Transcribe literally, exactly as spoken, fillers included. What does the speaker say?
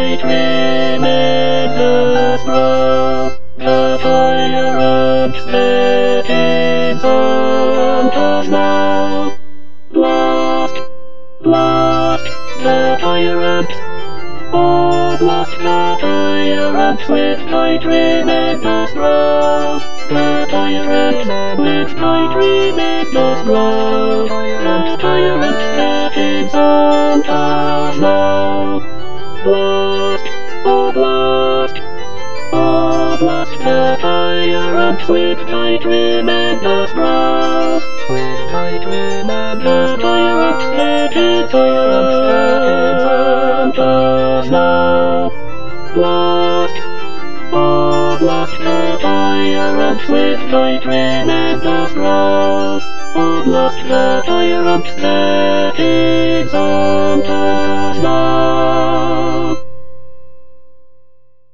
tight tremendous row. The tyrant's settings on us now. Blast, blast the tyrant. Oh, blast the tyrant with tight tremendous row. The tyrant with tight tremendous row. Tyrant, tyrant settings on us now. Blast, oh blast, oh blast the tyrant with tight tremendous brow. With tight tremendous tyrant settings, tyrant settings on us now. Blast, oh blast the tyrant with tight tremendous brow. Oh blast the tyrant settings